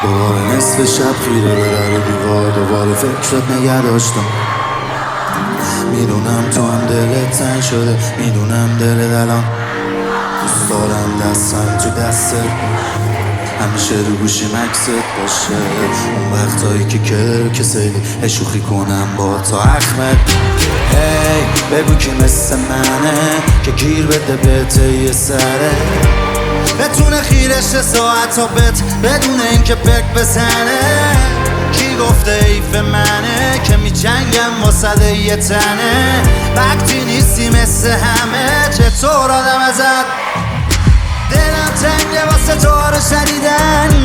دوباره نصف شب خیره به در دیوار، دوباره فکرت نگه داشتم. میدونم تو هم دلت تنگ شده، میدونم دلت الان دوست دارم دستم تو دستت، همیشه رو گوشی مکست باشه. اون وقتایی که کسیلی شوخی کنم با تا احمد. هی بگو کی مثل منه که گیر بده بهت یه سره، بتونه خیرش ساعت تا بدون اینکه بک بزنه. کی گفته ایف منه که می جنگم واسه یه تنه، وقتی نیستی مثل همه چطور آدم ازت. دلم تنگه واسه تو رو شدیدن،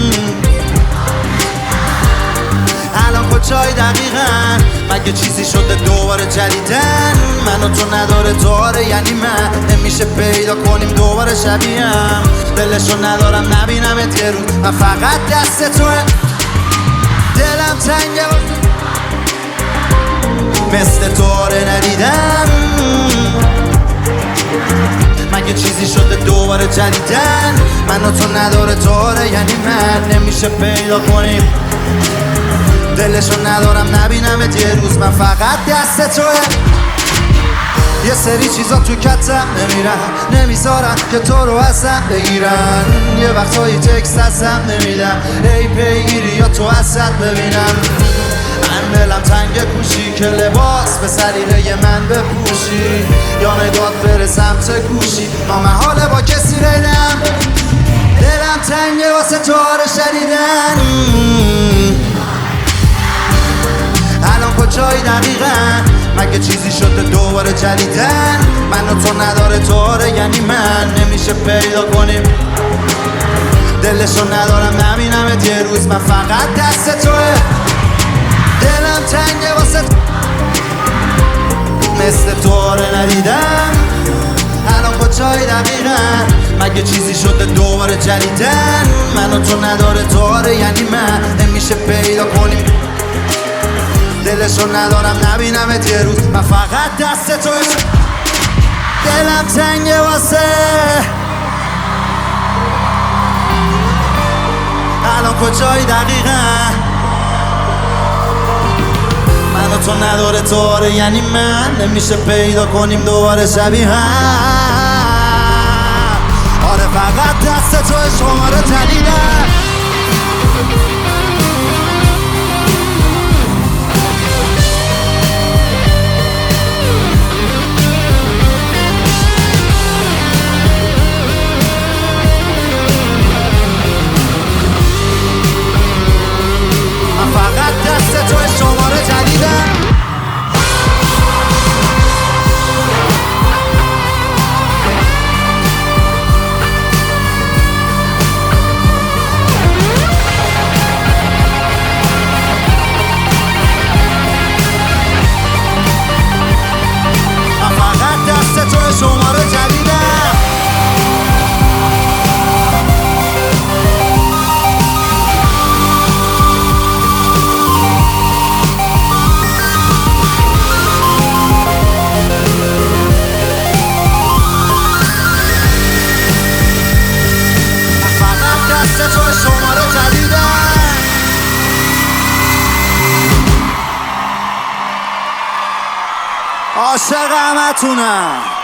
الان کجای دقیقا؟ مگه چیزی شده دوباره جدیدن؟ من و تو نداره داره، یعنی من نمیشه پیدا کنیم دوباره شبیهم. دلشو ندارم نبینمت یه روز، من فقط دست توه. دلم تنگه مثل تو رو ندیدم، مگه چیزی شده دوباره جدیدن؟ من و تو نداره داره، یعنی من نمیشه پیدا کنیم. دلشو ندارم نبینمت یه روز، من فقط دست توه. یه سری چیزا تو کتم نمیرن، نمیذارن که تو رو ازم بگیرن. یه وقتایی تکست ازم نمیدم، ای پیگیری یا تو ازت ببینم. من دلم تنگ کوشی که لباس به سلیقه من بپوشی، یا نگات بره سمت گوشی نامحاله با کسی ریدم. دلم تنگه واسه تو رو شدیدن، الان کجای دقیقا؟ مگه چیزی شده دوباره جدیدن؟ من و تو نداره داره، یعنی من نمیشه پیدا کنیم. دلشو ندارم نبینمت یه روز، من فقط دست توه. دلم تنگه واسه مثل تو رو ندیدم، الان کجای دقیقا؟ مگه چیزی شده دوباره جدیدن؟ من و تو نداره داره، یعنی من نمیشه پیدا کنیم. دلشو ندارم نبینمت یه روز، من فقط دست توی. دلم تنگه واسه الان کجای دقیقا؟ من و تو نداره داره، یعنی من نمیشه پیدا کنیم دوباره شبیه هم. آره فقط دست توی شماره تنیدم. عاشق همتونم.